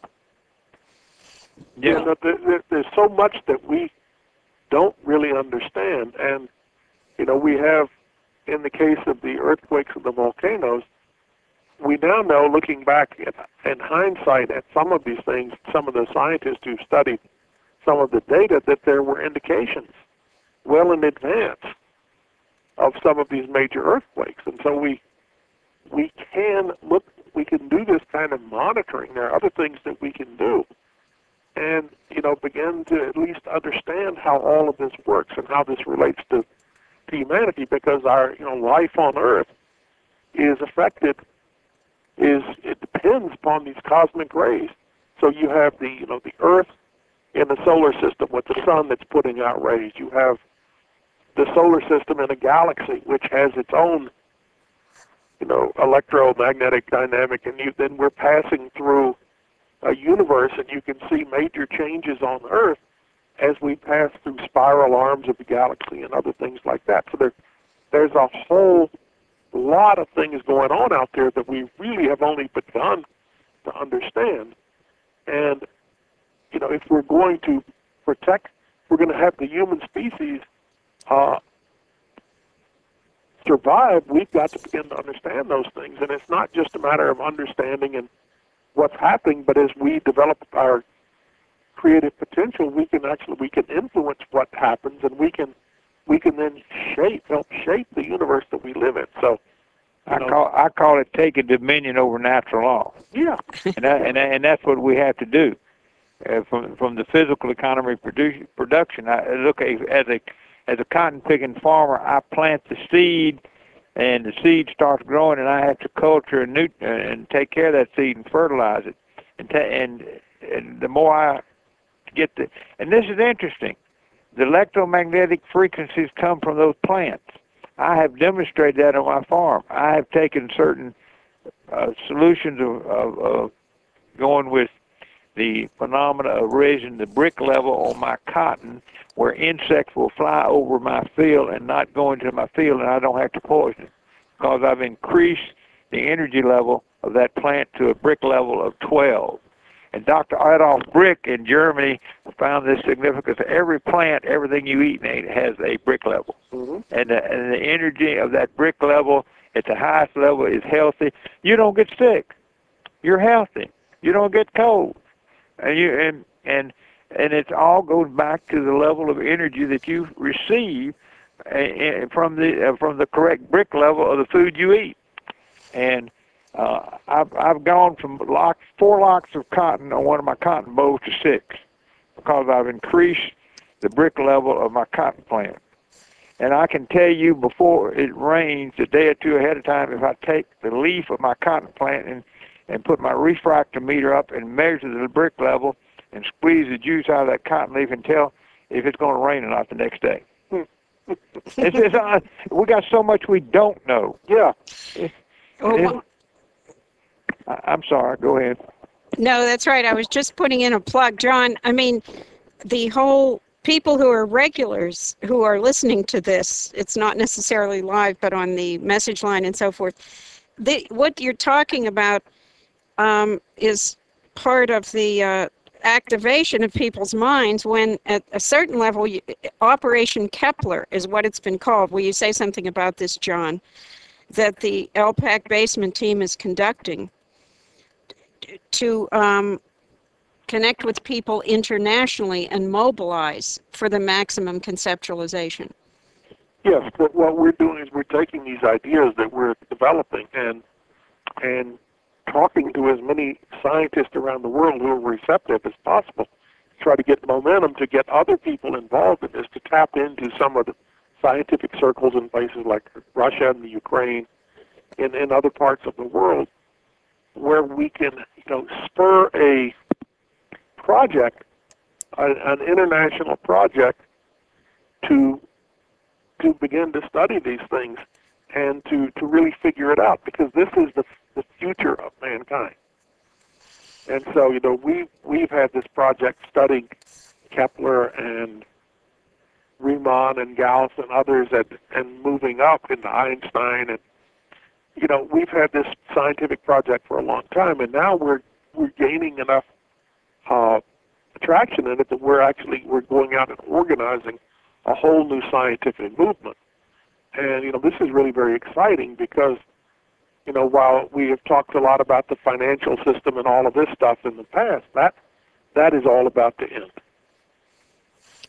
Yeah. You know, there, there's so much that we don't really understand, and you know, we have, in the case of the earthquakes and the volcanoes, we now know, looking back in, in hindsight at some of these things, some of the scientists who studied some of the data, that there were indications well in advance of some of these major earthquakes. And so we we can look, we can do this kind of monitoring. There are other things that we can do, and you know, begin to at least understand how all of this works and how this relates to, to humanity, because our you know life on Earth is affected, is it depends upon these cosmic rays. So you have the you know the Earth in the solar system with the sun that's putting out rays. You have the solar system in a galaxy which has its own you know electromagnetic dynamic, and you, then we're passing through a universe, and you can see major changes on Earth as we pass through spiral arms of the galaxy and other things like that. So there, there's a whole lot of things going on out there that we really have only begun to understand. And, you know, if we're going to protect, we're going to have the human species uh, survive, we've got to begin to understand those things. And it's not just a matter of understanding and what's happening, but as we develop our creative potential, we can actually we can influence what happens, and we can we can then shape help shape the universe that we live in. So I call I call it taking dominion over natural law. Yeah, and that, and that, and that's what we have to do. Uh, from from the physical economy produ- production, I look at, as a as a cotton picking farmer, I plant the seed, and the seed starts growing, and I have to culture and nut- and take care of that seed and fertilize it, and ta- and, and the more I get the, and this is interesting, the electromagnetic frequencies come from those plants. I have demonstrated that on my farm. I have taken certain uh, solutions of, of, of going with the phenomena of raising the brick level on my cotton, where insects will fly over my field and not go into my field, and I don't have to poison it, because I've increased the energy level of that plant to a brick level of twelve. And Doctor Adolf Brick in Germany found this significant. Every plant, everything you eat in it has a brick level. mm-hmm. And, the, and the energy of that brick level at the highest level is healthy. You don't get sick. You're healthy. You don't get cold. And you and and and it all goes back to the level of energy that you receive uh, from the uh, from the correct brick level of the food you eat. And uh, I've I've gone from locks, four locks of cotton on one of my cotton bolls to six, because I've increased the brick level of my cotton plant. And I can tell you, before it rains, a day or two ahead of time, if I take the leaf of my cotton plant and and put my refractometer up and measure the brick level and squeeze the juice out of that cotton leaf and tell if it's going to rain or not the next day. it's just, uh, we got so much we don't know. Yeah. It, Oh, it, well, I, I'm sorry. Go ahead. no, that's right. I was just putting in a plug. John, I mean, the whole people who are regulars who are listening to this, it's not necessarily live, but on the message line and so forth, they, what you're talking about um, is part of the uh, activation of people's minds when at a certain level, you, Operation Kepler is what it's been called. Will you say something about this, John, that the L PAC basement team is conducting to um, connect with people internationally and mobilize for the maximum conceptualization? Yes, but what we're doing is we're taking these ideas that we're developing and and talking to as many scientists around the world who are receptive as possible to try to get momentum to get other people involved in this, to tap into some of the scientific circles in places like Russia and the Ukraine and in other parts of the world, where we can, you know, spur a project, an, an international project, to to begin to study these things and to, to really figure it out, because this is the the future of mankind. And so, you know, we we've had this project studying Kepler and Riemann and Gauss and others, and, and moving up into Einstein, and you know, we've had this scientific project for a long time, and now we're we're gaining enough uh, traction in it that we're actually we're going out and organizing a whole new scientific movement. And you know, this is really very exciting, because you know, while we have talked a lot about the financial system and all of this stuff in the past, that that is all about to end.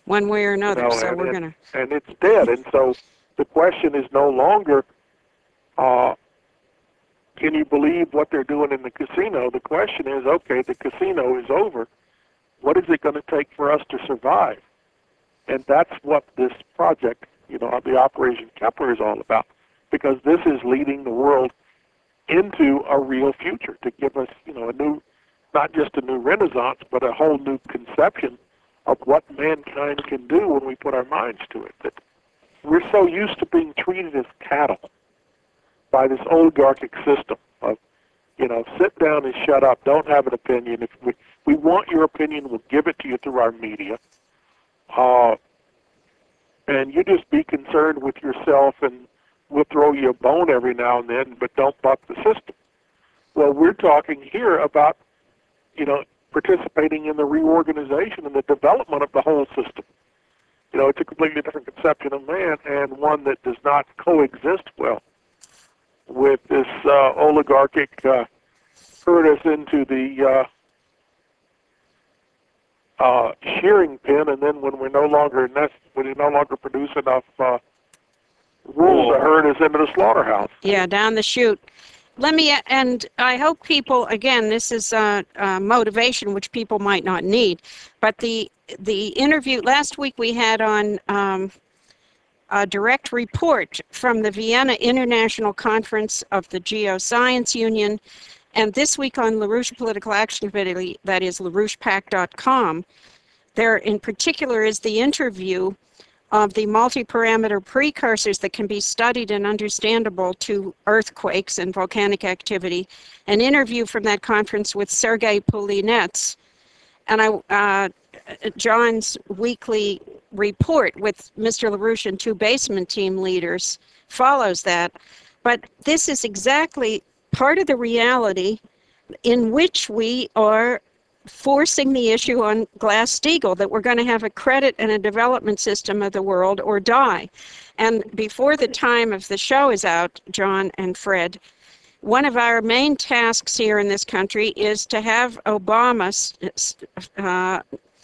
one way or another. You know, so and, we're and, going to. and it's dead. And so the question is no longer, uh, can you believe what they're doing in the casino? The question is, okay, the casino is over. What is it going to take for us to survive? And that's what this project, you know, the Operation Kepler is all about, because this is leading the world into a real future to give us, you know, a new, not just a new renaissance, but a whole new conception of what mankind can do when we put our minds to it. That we're so used to being treated as cattle by this oligarchic system of, you know, sit down and shut up, don't have an opinion. If we, we want your opinion, we'll give it to you through our media. Uh, and you just be concerned with yourself, and we'll throw you a bone every now and then, but don't buck the system. Well, we're talking here about, you know, participating in the reorganization and the development of the whole system. You know, it's a completely different conception of man, and one that does not coexist well with this uh, oligarchic uh, herd us into the uh, uh, shearing pen, and then when we no longer nest, when we no longer produce enough uh, wool to herd us into the slaughterhouse. Yeah, down the chute. Let me, and I hope people, again, this is uh, uh, motivation, which people might not need, but the the interview, last week we had on um, a direct report from the Vienna International Conference of the Geoscience Union, and this week on LaRouche Political Action Committee, that is LaRouche Pac dot com, there in particular is the interview of the multi-parameter precursors that can be studied and understandable to earthquakes and volcanic activity, an interview from that conference with Sergei Poulinets, and I, uh, John's weekly report with Mister LaRouche and two basement team leaders follows that. But this is exactly part of the reality in which we are forcing the issue on Glass-Steagall, that we're going to have a credit and a development system of the world or die. And before the time of the show is out, John and Fred, one of our main tasks here in this country is to have Obama uh,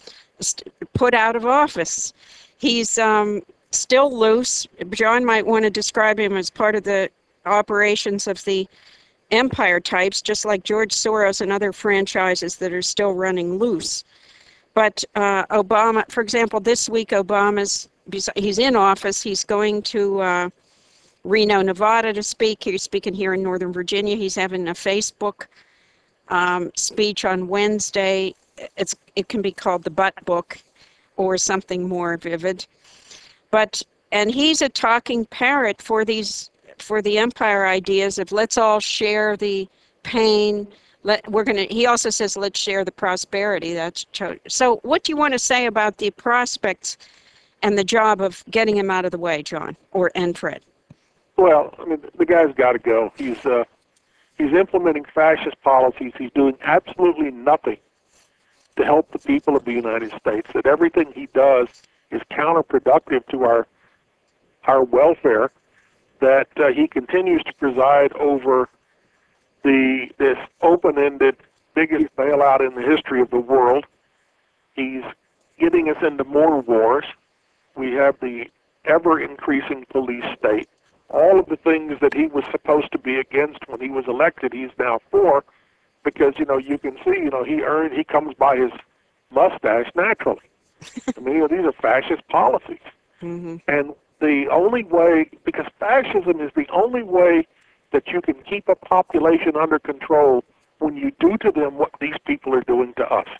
put out of office. He's um, still loose. John might want to describe him as part of the operations of the empire types, just like George Soros and other franchises that are still running loose. But uh, Obama, for example, this week Obama's, he's in office, he's going to uh, Reno, Nevada to speak. He's speaking here in Northern Virginia. He's having a Facebook um, speech on Wednesday. It's, it can be called the Butt Book or something more vivid. But, and he's a talking parrot for these for the empire ideas of let's all share the pain. Let, we're going to, he also says, let's share the prosperity. That's so what do you want to say about the prospects and the job of getting him out of the way, John, or and Fred? Well, I mean, the guy's got to go. He's, uh, he's implementing fascist policies. He's doing absolutely nothing to help the people of the United States. That everything he does is counterproductive to our, our welfare. That uh, he continues to preside over the this open-ended biggest bailout in the history of the world. He's getting us into more wars. We have the ever-increasing police state. All of the things that he was supposed to be against when he was elected, he's now for, because, you know, you can see, you know, he earned, he comes by his mustache naturally. I mean, you know, these are fascist policies. Mm-hmm. And the only way, because fascism is the only way that you can keep a population under control when you do to them what these people are doing to us.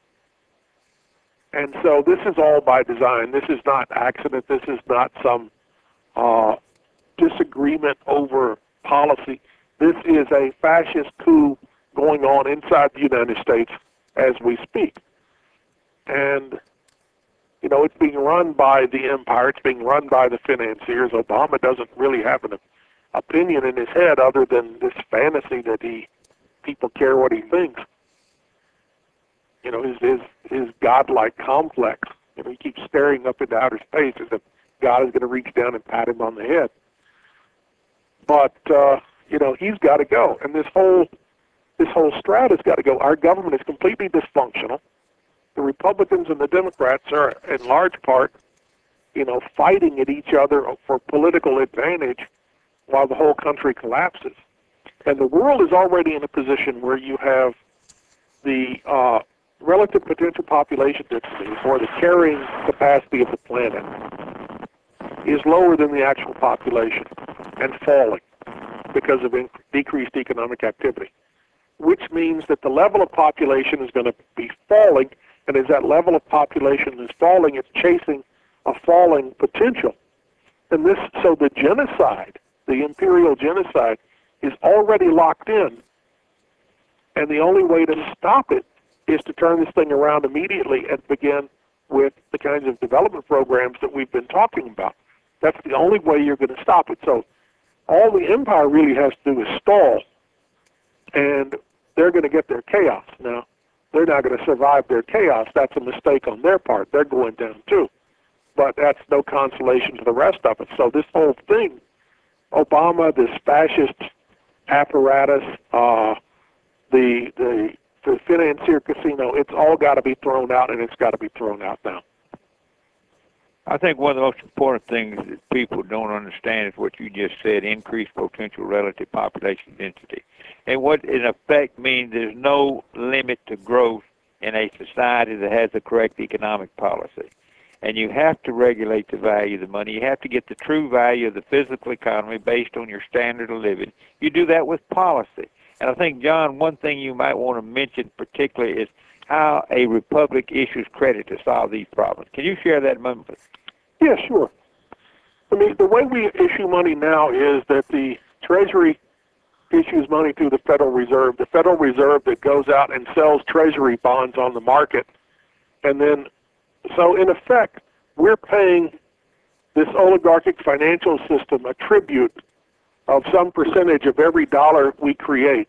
And so this is all by design. This is not accident. This is not some uh, disagreement over policy. This is a fascist coup going on inside the United States as we speak. And you know, it's being run by the empire. It's being run by the financiers. Obama doesn't really have an opinion in his head other than this fantasy that he people care what he thinks. You know, his his, his godlike complex. You know, he keeps staring up into outer space as if God is going to reach down and pat him on the head. But uh, you know, he's got to go, and this whole this whole strata's got to go. Our government is completely dysfunctional. The Republicans and the Democrats are, in large part, you know, fighting at each other for political advantage while the whole country collapses. And the world is already in a position where you have the uh, relative potential population density, or the carrying capacity of the planet, is lower than the actual population and falling because of inc- decreased economic activity, which means that the level of population is going to be falling, and as that level of population is falling, it's chasing a falling potential. And this, so the genocide, the imperial genocide, is already locked in, and the only way to stop it is to turn this thing around immediately and begin with the kinds of development programs that we've been talking about. That's the only way you're going to stop it. So all the empire really has to do is stall, and they're going to get their chaos. Now, they're not going to survive their chaos. That's a mistake on their part. They're going down too. But that's no consolation to the rest of it. So this whole thing, Obama, this fascist apparatus, uh, the, the, the financier casino, it's all got to be thrown out, and it's got to be thrown out now. I think one of the most important things that people don't understand is what you just said, increased potential relative population density. And what in effect means there's no limit to growth in a society that has the correct economic policy. And you have to regulate the value of the money. You have to get the true value of the physical economy based on your standard of living. You do that with policy. And I think, John, one thing you might want to mention particularly is how a republic issues credit to solve these problems. Can you share that moment? Yeah, sure. I mean, the way we issue money now is that the Treasury issues money through the Federal Reserve. The Federal Reserve that goes out and sells Treasury bonds on the market. And then, so in effect, we're paying this oligarchic financial system a tribute of some percentage of every dollar we create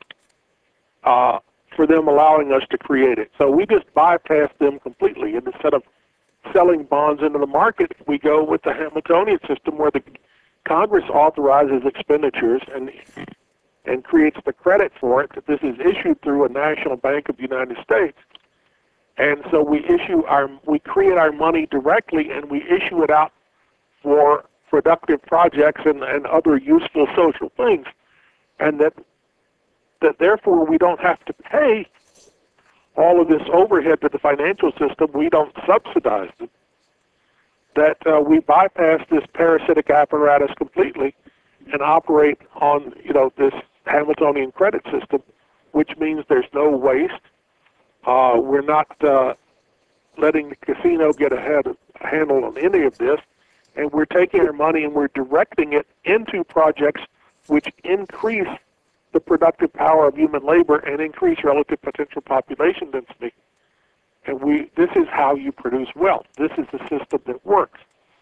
uh, for them allowing us to create it. So we just bypass them completely. And instead of selling bonds into the market, we go with the Hamiltonian system where the Congress authorizes expenditures and and creates the credit for it. This is issued through a National Bank of the United States. And so we issue our, we create our money directly, and we issue it out for productive projects and, and other useful social things. And that that therefore we don't have to pay all of this overhead to the financial system. We don't subsidize them. That uh, we bypass this parasitic apparatus completely and operate on, you know, this Hamiltonian credit system, which means there's no waste. Uh, we're not uh, letting the casino get a, head, a handle on any of this, and we're taking our money and we're directing it into projects which increase the productive power of human labor and increase relative potential population density. And we, this is how you produce wealth. This is the system that works.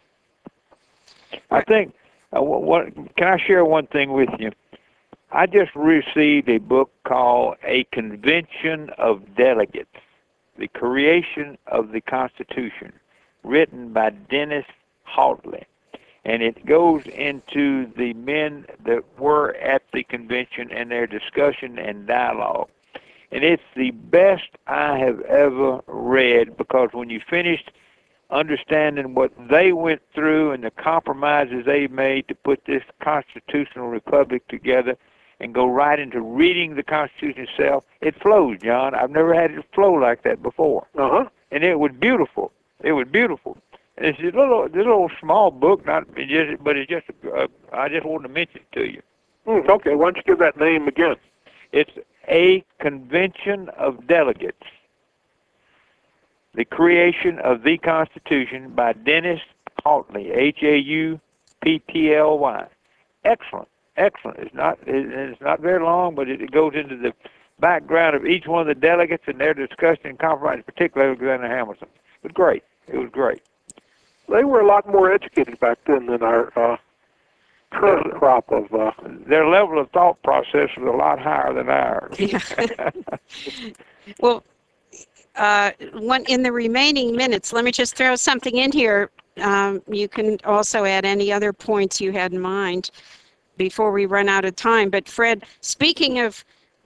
I think, uh, what, what, can I share one thing with you? I just received a book called A Convention of Delegates, The Creation of the Constitution, written by Dennis Haltley. And it goes into the men that were at the convention and their discussion and dialogue. And it's the best I have ever read, because when you finished understanding what they went through and the compromises they made to put this constitutional republic together and go right into reading the Constitution itself, it flows, John. I've never had it flow like that before. Uh-huh. And it was beautiful. It was beautiful. And it's a little, this little small book, not just, but it's just, uh, I just wanted to mention it to you. Mm, okay, why don't you give that name again? It's A Convention of Delegates, The Creation of the Constitution by Dennis Haltley, H A U P T L Y. Excellent, excellent. It's not, it's not very long, but it goes into the background of each one of the delegates and their discussion and compromise, particularly Alexander Hamilton. It was great. It was great. They were a lot more educated back then than our uh, current crop of... Uh, Their level of thought process was a lot higher than ours. Yeah. Well, uh, one, in the remaining minutes, let me just throw something in here. Um, you can also add any other points you had in mind before we run out of time. But Fred, speaking of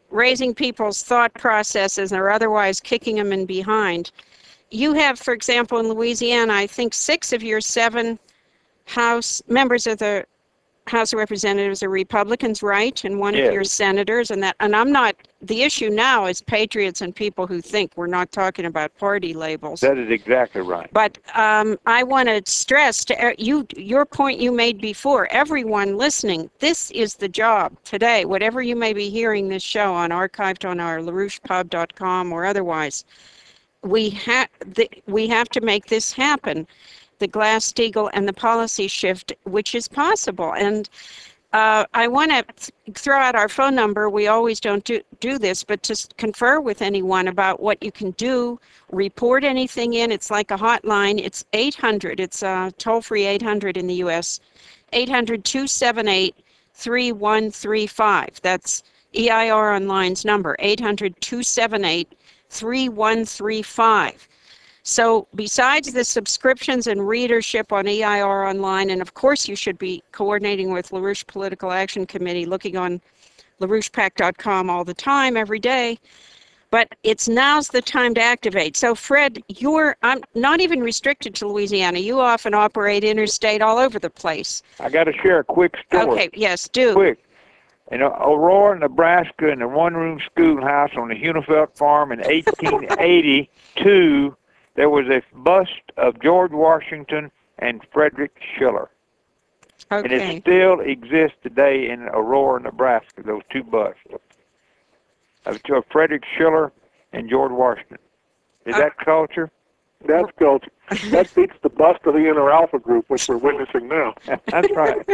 raising people's thought processes or otherwise kicking them in behind. You have, for example, in Louisiana, I think six of your seven House members of the House of Representatives are Republicans, right? And one Yes. of your senators, and that, and I'm not, the issue now is patriots and people who think. We're not talking about party labels. That is exactly right. But um, I want to stress to you, your point you made before, everyone listening, this is the job today, whatever you may be hearing this show on, archived on our LaRouche Pub dot com or otherwise, we, ha we have to make this happen. The Glass-Steagall and the policy shift, which is possible. And uh, I want to th throw out our phone number. We always don't do, do this, but to confer with anyone about what you can do, report anything in. It's like a hotline. It's eight hundred. It's uh, toll-free eight hundred in the U S eight hundred, two seven eight, three one three five. That's E I R Online's number, eight hundred, two seven eight, three one three five. So besides the subscriptions and readership on E I R Online, and of course you should be coordinating with LaRouche Political Action Committee, looking on LaRouche Pac dot com all the time, every day, but it's now's the time to activate. So Fred, you're I'm not even restricted to Louisiana. You often operate interstate all over the place. I got to share a quick story. Okay, yes, do. Quick. In Aurora, Nebraska, in a one-room schoolhouse on the Hunefeld farm in eighteen eighty-two, there was a bust of George Washington and Frederick Schiller. Okay. And it still exists today in Aurora, Nebraska, those two busts of Frederick Schiller and George Washington. Is Uh, that culture? That's culture. That beats the bust of the Inner Alpha group, which we're witnessing now. That's right.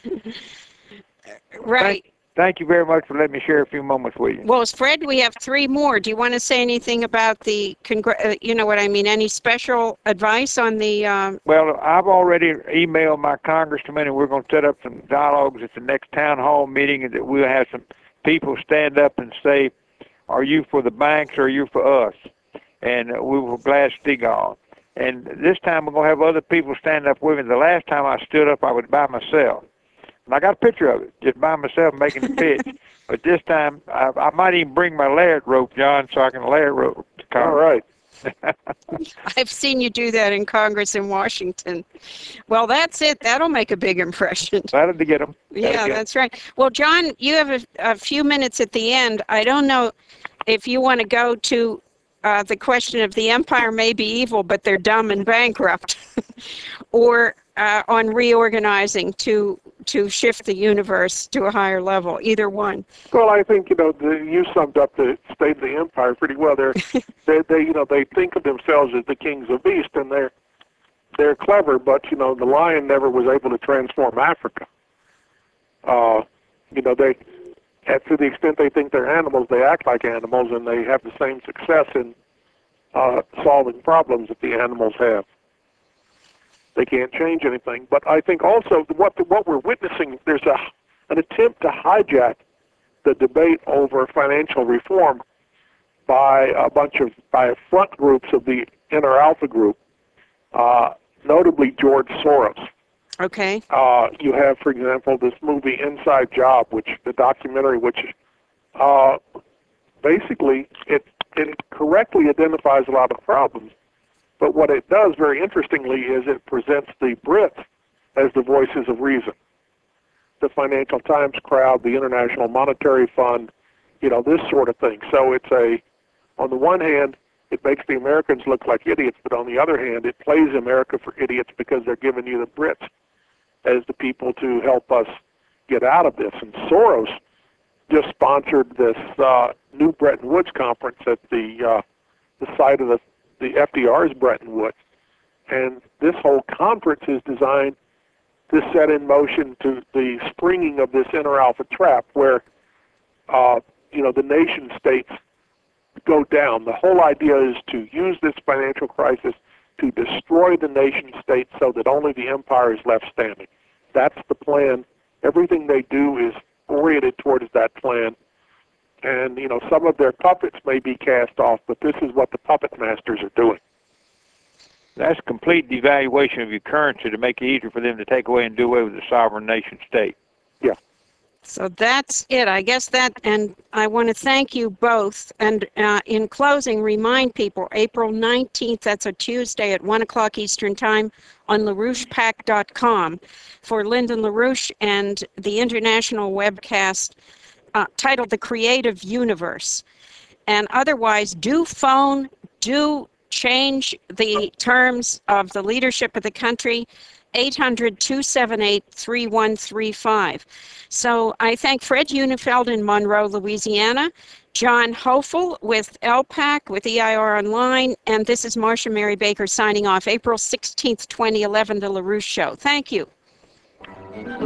Right. Thank, thank you very much for letting me share a few moments with you. Well, Fred, we have three more. Do you want to say anything about the, congr uh, you know what I mean, any special advice on the... Um... Well, I've already emailed my congressman, and we're going to set up some dialogues at the next town hall meeting, and that we'll have some people stand up and say, are you for the banks or are you for us? And uh, we were Glass-Steagall. And this time we're going to have other people stand up with me. The last time I stood up, I was by myself. And I got a picture of it, just by myself making the pitch. But this time, I, I might even bring my layered rope, John, so I can layer rope the car. All right. I've seen you do that in Congress in Washington. Well, that's it. That'll make a big impression. Glad to get them. Yeah, that's right. Well, John, you have a, a few minutes at the end. I don't know if you want to go to uh, the question of the empire may be evil, but they're dumb and bankrupt, or uh, on reorganizing to to shift the universe to a higher level. Either one. Well, I think, you know, the, you summed up the state of the empire pretty well. They're, they, they, you know, they think of themselves as the kings of the East, and they're they're clever, but, you know, the lion never was able to transform Africa. Uh, you know, they, to the extent they think they're animals, they act like animals, and they have the same success in uh, solving problems that the animals have. They can't change anything. But I think also what the, what we're witnessing, there's a an attempt to hijack the debate over financial reform by a bunch of by front groups of the Inner Alpha group, uh, notably George Soros. Okay. Uh, you have, for example, this movie Inside Job, which the documentary, which uh, basically it it correctly identifies a lot of problems. But what it does, very interestingly, is it presents the Brits as the voices of reason. The Financial Times crowd, the International Monetary Fund, you know, this sort of thing. So it's a, on the one hand, it makes the Americans look like idiots, but on the other hand, it plays America for idiots because they're giving you the Brits as the people to help us get out of this. And Soros just sponsored this uh, new Bretton Woods conference at the uh, the site of the the F D R's Bretton Woods. And this whole conference is designed to set in motion to the springing of this Inner Alpha trap where, uh, you know, the nation states go down. The whole idea is to use this financial crisis to destroy the nation state so that only the empire is left standing. That's the plan. Everything they do is oriented towards that plan. And, you know, some of their puppets may be cast off, but this is what the puppet masters are doing. That's complete devaluation of your currency to make it easier for them to take away and do away with the sovereign nation state. Yeah. So that's it. I guess that, and I want to thank you both. And uh, in closing, remind people, April nineteenth, that's a Tuesday at one o'clock Eastern Time on LaRouche Pac dot com for Lyndon LaRouche and the international webcast uh, titled The Creative Universe. And otherwise, do phone, do change the terms of the leadership of the country, eight hundred, two seven eight, three one three five. So I thank Fred Unifeld in Monroe, Louisiana, John Hofel with L PAC, with E I R Online, and this is Marcia Mary Baker signing off, April sixteenth, twenty eleven, The LaRouche Show. Thank you.